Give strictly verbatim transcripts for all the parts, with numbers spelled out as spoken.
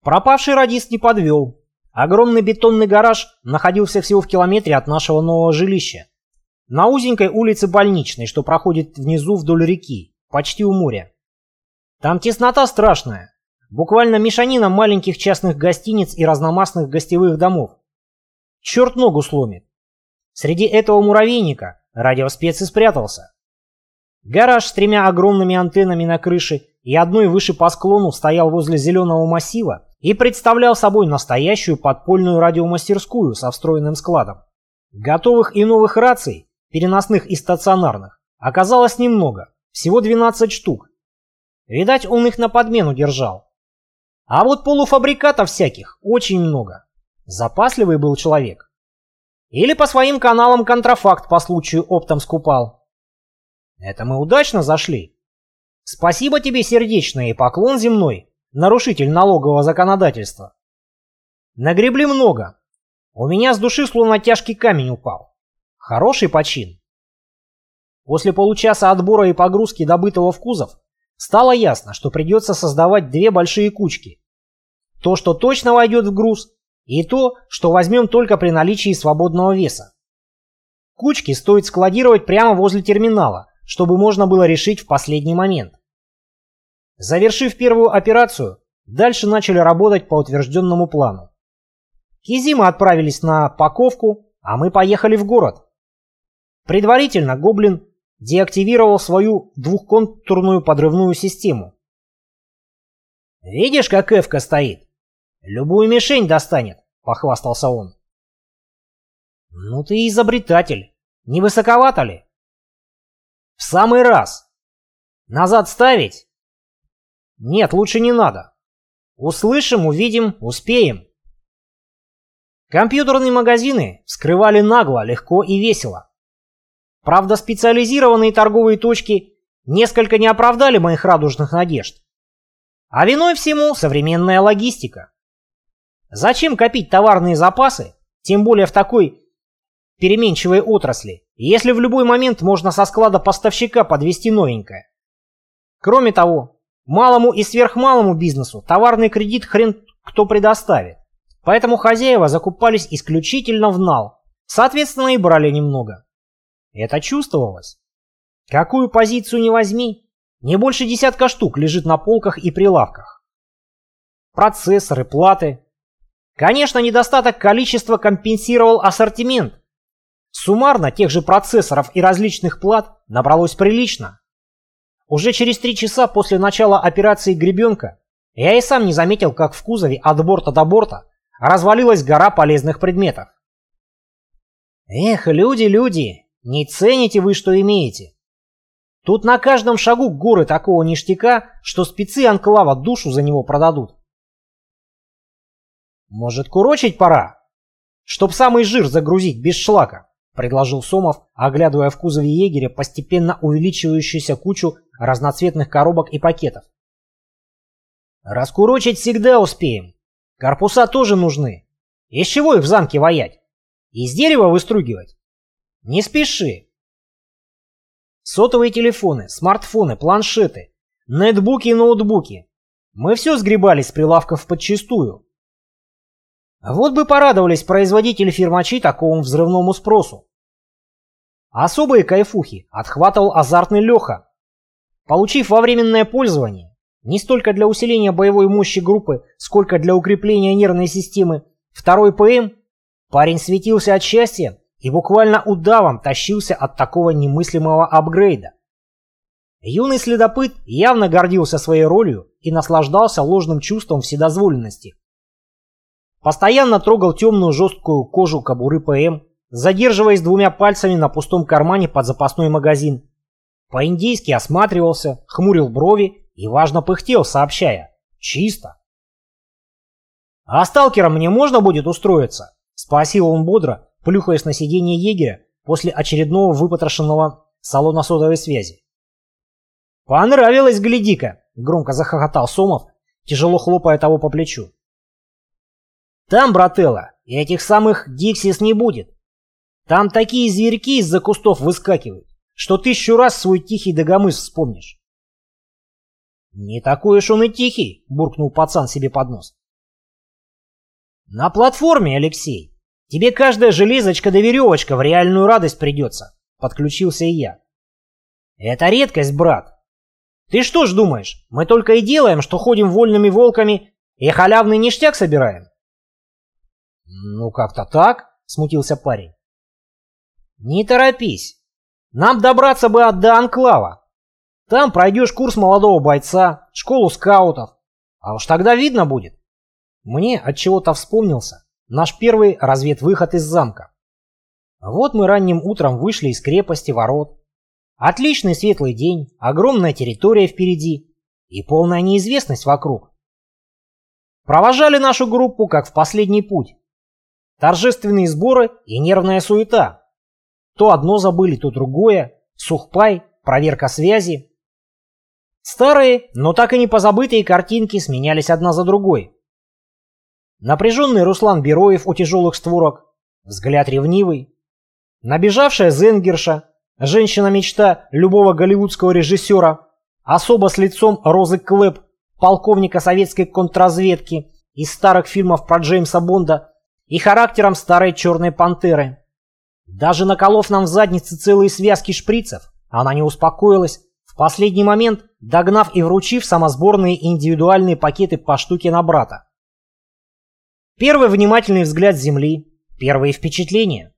Пропавший радист не подвел. Огромный бетонный гараж находился всего в километре от нашего нового жилища. На узенькой улице Больничной, что проходит внизу вдоль реки, почти у моря. Там теснота страшная. Буквально мешанина маленьких частных гостиниц и разномастных гостевых домов. Черт ногу сломит. Среди этого муравейника радиоспец и спрятался. Гараж с тремя огромными антеннами на крыше и одной выше по склону стоял возле зеленого массива и представлял собой настоящую подпольную радиомастерскую со встроенным складом. Готовых и новых раций, переносных и стационарных, оказалось немного, всего двенадцать штук. Видать, он их на подмену держал. А вот полуфабрикатов всяких очень много. Запасливый был человек. Или по своим каналам контрафакт по случаю оптом скупал. Это мы удачно зашли. Спасибо тебе сердечное и поклон земной, нарушитель налогового законодательства. Нагребли много. У меня с души словно тяжкий камень упал. Хороший почин. После получаса отбора и погрузки добытого в кузов стало ясно, что придется создавать две большие кучки. То, что точно войдет в груз, и то, что возьмем только при наличии свободного веса. Кучки стоит складировать прямо возле терминала, чтобы можно было решить в последний момент. Завершив первую операцию, дальше начали работать по утвержденному плану. Кизимы отправились на паковку, а мы поехали в город. Предварительно Гоблин деактивировал свою двухконтурную подрывную систему. «Видишь, как Эвка стоит? Любую мишень достанет», — похвастался он. «Ну ты изобретатель. Не высоковато ли?» «В самый раз. Назад ставить?» «Нет, лучше не надо. Услышим, увидим, успеем». Компьютерные магазины вскрывали нагло, легко и весело. Правда, специализированные торговые точки несколько не оправдали моих радужных надежд. А виной всему современная логистика. Зачем копить товарные запасы, тем более в такой переменчивой отрасли, если в любой момент можно со склада поставщика подвести новенькое? Кроме того, малому и сверхмалому бизнесу товарный кредит хрен кто предоставит, поэтому хозяева закупались исключительно в нал, соответственно и брали немного. Это чувствовалось. Какую позицию ни возьми, не больше десятка штук лежит на полках и прилавках. Процессоры, платы. Конечно, недостаток количества компенсировал ассортимент. Суммарно тех же процессоров и различных плат набралось прилично. Уже через три часа после начала операции «Гребенка» я и сам не заметил, как в кузове от борта до борта развалилась гора полезных предметов. Эх, люди, люди, не цените вы, что имеете. Тут на каждом шагу горы такого ништяка, что спецы анклава душу за него продадут. «Может, курочить пора? Чтоб самый жир загрузить без шлака», — предложил Сомов, оглядывая в кузове егеря постепенно увеличивающуюся кучу разноцветных коробок и пакетов. «Раскурочить всегда успеем. Корпуса тоже нужны. Из чего их в замке ваять? Из дерева выстругивать? Не спеши. Сотовые телефоны, смартфоны, планшеты, нетбуки и ноутбуки. Мы все сгребали с прилавков подчистую. Вот бы порадовались производители фирмачи такому взрывному спросу. Особые кайфухи отхватывал азартный Леха. Получив во временное пользование, не столько для усиления боевой мощи группы, сколько для укрепления нервной системы, второй ПМ, парень светился от счастья и буквально удавом тащился от такого немыслимого апгрейда. Юный следопыт явно гордился своей ролью и наслаждался ложным чувством вседозволенности. Постоянно трогал темную жесткую кожу кобуры ПМ, задерживаясь двумя пальцами на пустом кармане под запасной магазин. По-индейски осматривался, хмурил брови и важно пыхтел, сообщая: «Чисто». «А сталкером мне можно будет устроиться?» — спросил он бодро, плюхаясь на сиденье егеря после очередного выпотрошенного салона сотовой связи. «Понравилось, гляди-ка!» — громко захохотал Сомов, тяжело хлопая того по плечу. «Там, брателло, и этих самых Диксис не будет. Там такие зверьки из-за кустов выскакивают, что тысячу раз свой тихий Дагомыс вспомнишь». «Не такой уж он и тихий», — буркнул пацан себе под нос. На платформе, Алексей. Тебе каждая железочка да веревочка в реальную радость придется, подключился и я. Это редкость, брат. Ты что ж думаешь, мы только и делаем, что ходим вольными волками и халявный ништяк собираем? Ну как-то так, смутился парень. Не торопись. Нам добраться бы до анклава. Там пройдешь курс молодого бойца, школу скаутов. А уж тогда видно будет. Мне от чего-то вспомнился наш первый разведвыход из замка. Вот мы ранним утром вышли из крепости ворот. Отличный светлый день, огромная территория впереди и полная неизвестность вокруг. Провожали нашу группу, как в последний путь. Торжественные сборы и нервная суета. То одно забыли, то другое, сухпай, проверка связи. Старые, но так и не позабытые картинки сменялись одна за другой. Напряженный Руслан Бероев у тяжелых створок, взгляд ревнивый. Набежавшая Зенгерша, женщина-мечта любого голливудского режиссера, особо с лицом Розы Клэп, полковника советской контрразведки из старых фильмов про Джеймса Бонда и характером старой черной пантеры. Даже наколов нам в заднице целые связки шприцев, она не успокоилась, в последний момент догнав и вручив самосборные индивидуальные пакеты по штуке на брата. Первый внимательный взгляд с земли, первые впечатления.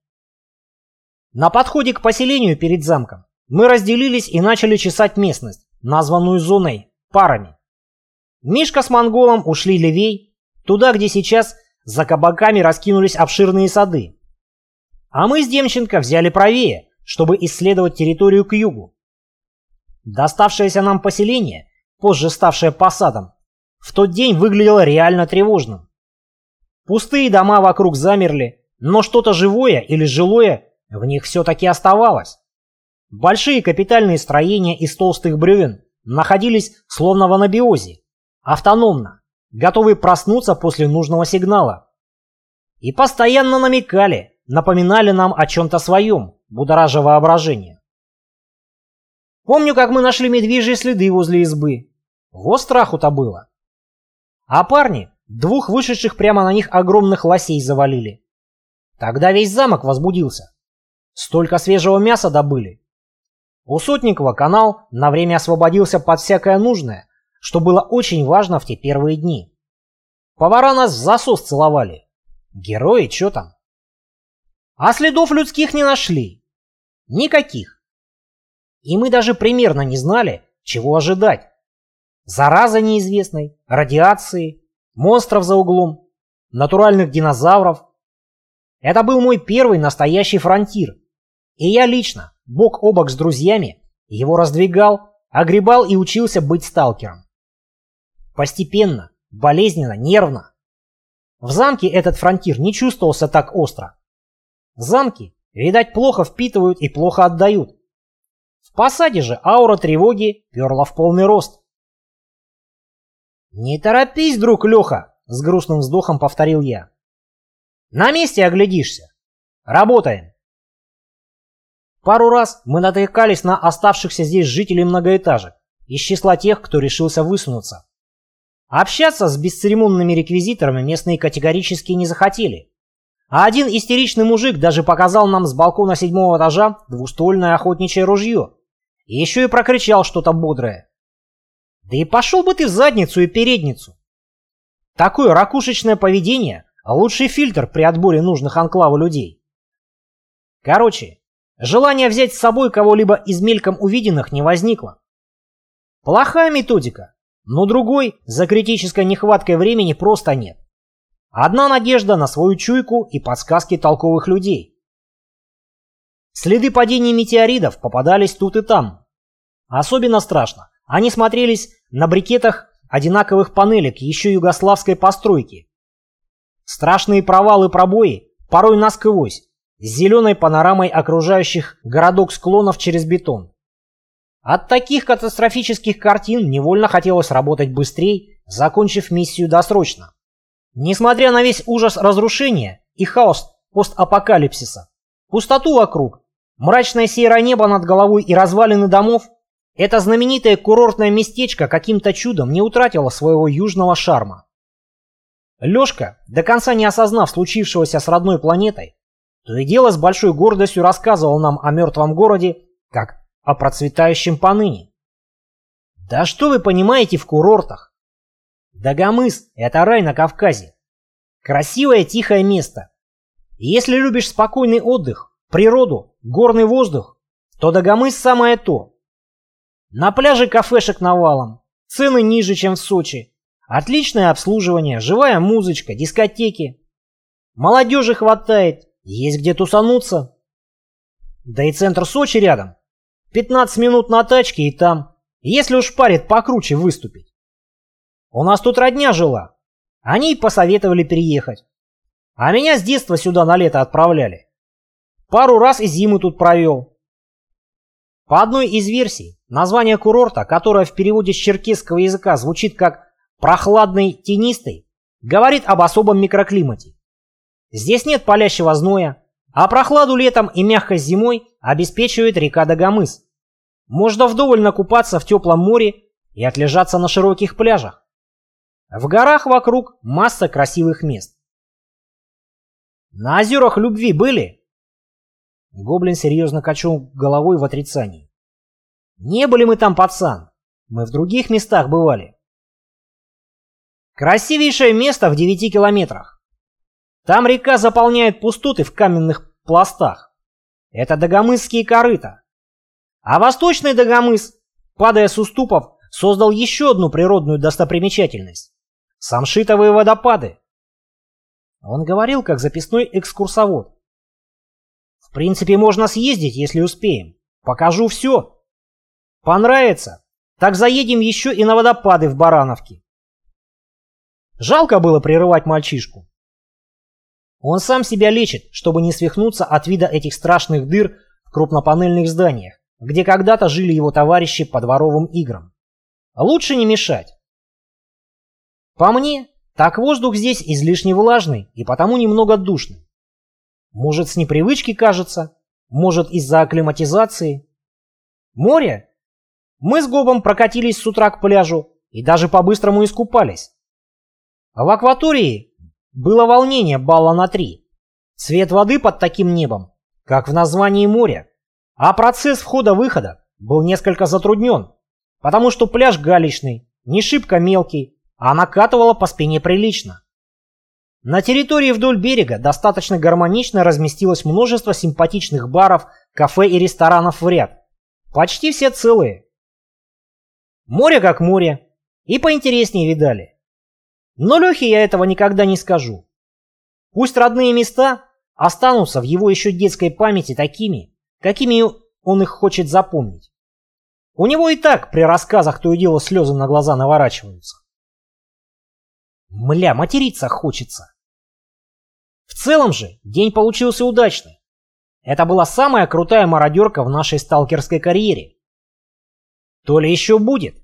На подходе к поселению перед замком мы разделились и начали чесать местность, названную зоной, парами. Мишка с монголом ушли левей, туда, где сейчас за кабаками раскинулись обширные сады. А мы с Демченко взяли правее, чтобы исследовать территорию к югу. Доставшееся нам поселение, позже ставшее посадом, в тот день выглядело реально тревожным. Пустые дома вокруг замерли, но что-то живое или жилое в них все-таки оставалось. Большие капитальные строения из толстых бревен находились словно в анабиозе, автономно, готовые проснуться после нужного сигнала. И постоянно намекали, напоминали нам о чем-то своем, будоража воображение. Помню, как мы нашли медвежьи следы возле избы. Вот страху-то было. А парни двух вышедших прямо на них огромных лосей завалили. Тогда весь замок возбудился. Столько свежего мяса добыли. У Сотникова канал на время освободился под всякое нужное, что было очень важно в те первые дни. Повара нас в засос целовали. Герои, чё там? А следов людских не нашли. Никаких. И мы даже примерно не знали, чего ожидать. Зараза неизвестной, радиации, монстров за углом, натуральных динозавров. Это был мой первый настоящий фронтир. И я лично, бок о бок с друзьями, его раздвигал, огребал и учился быть сталкером. Постепенно, болезненно, нервно. В замке этот фронтир не чувствовался так остро. Замки, видать, плохо впитывают и плохо отдают. В посаде же аура тревоги перла в полный рост. «Не торопись, друг Леха!» — с грустным вздохом повторил я. «На месте оглядишься. Работаем!» Пару раз мы натыкались на оставшихся здесь жителей многоэтажек, из числа тех, кто решился высунуться. Общаться с бесцеремонными реквизиторами местные категорически не захотели. А один истеричный мужик даже показал нам с балкона седьмого этажа двуствольное охотничье ружье. И еще и прокричал что-то бодрое. Да и пошел бы ты в задницу и передницу. Такое ракушечное поведение – лучший фильтр при отборе нужных анклаву людей. Короче, желания взять с собой кого-либо из мельком увиденных не возникло. Плохая методика, но другой за критической нехваткой времени просто нет. Одна надежда на свою чуйку и подсказки толковых людей. Следы падения метеоритов попадались тут и там. Особенно страшно, они смотрелись на брикетах одинаковых панелек еще югославской постройки. Страшные провалы-пробои, порой насквозь, с зеленой панорамой окружающих городок склонов через бетон. От таких катастрофических картин невольно хотелось работать быстрее, закончив миссию досрочно. Несмотря на весь ужас разрушения и хаос постапокалипсиса, пустоту вокруг, мрачное серое небо над головой и развалины домов, это знаменитое курортное местечко каким-то чудом не утратило своего южного шарма. Лёшка, до конца не осознав случившегося с родной планетой, то и дело с большой гордостью рассказывал нам о мертвом городе, как о процветающем поныне. Да что вы понимаете в курортах? Дагомыс – это рай на Кавказе. Красивое тихое место. И если любишь спокойный отдых, природу, горный воздух, то Дагомыс самое то. На пляже кафешек навалом, цены ниже, чем в Сочи, отличное обслуживание, живая музычка, дискотеки. Молодежи хватает, есть где тусануться. Да и центр Сочи рядом. пятнадцать минут на тачке и там, если уж парит покруче выступить. У нас тут родня жила, они и посоветовали переехать. А меня с детства сюда на лето отправляли. Пару раз и зиму тут провел. По одной из версий, название курорта, которое в переводе с черкесского языка звучит как «прохладный, тенистый», говорит об особом микроклимате. Здесь нет палящего зноя, а прохладу летом и мягкость зимой обеспечивает река Дагомыс. Можно вдоволь накупаться в теплом море и отлежаться на широких пляжах. В горах вокруг масса красивых мест. На озерах любви были? Гоблин серьезно качал головой в отрицании. Не были мы там, пацан. Мы в других местах бывали. Красивейшее место в девяти километрах. Там река заполняет пустоты в каменных пластах. Это Дагомысские корыта. А восточный Дагомыс, падая с уступов, создал еще одну природную достопримечательность – Самшитовые водопады. Он говорил, как записной экскурсовод. В принципе, можно съездить, если успеем. Покажу все. Понравится? Так заедем еще и на водопады в Барановке. Жалко было прерывать мальчишку. Он сам себя лечит, чтобы не свихнуться от вида этих страшных дыр в крупнопанельных зданиях, где когда-то жили его товарищи по дворовым играм. Лучше не мешать. По мне, так воздух здесь излишне влажный и потому немного душный. Может, с непривычки кажется, может, из-за акклиматизации. Море? Мы с Гобом прокатились с утра к пляжу и даже по-быстрому искупались. В акватории было волнение балла на три. Цвет воды под таким небом, как в названии моря. А процесс входа-выхода был несколько затруднен, потому что пляж галечный, не шибко мелкий, а накатывало по спине прилично. На территории вдоль берега достаточно гармонично разместилось множество симпатичных баров, кафе и ресторанов в ряд. Почти все целые. Море как море. И поинтереснее видали. Но Лехе я этого никогда не скажу. Пусть родные места останутся в его еще детской памяти такими, какими он их хочет запомнить. У него и так при рассказах то и дело слезы на глаза наворачиваются. Мля, материться хочется. В целом же день получился удачный. Это была самая крутая мародерка в нашей сталкерской карьере. То ли еще будет.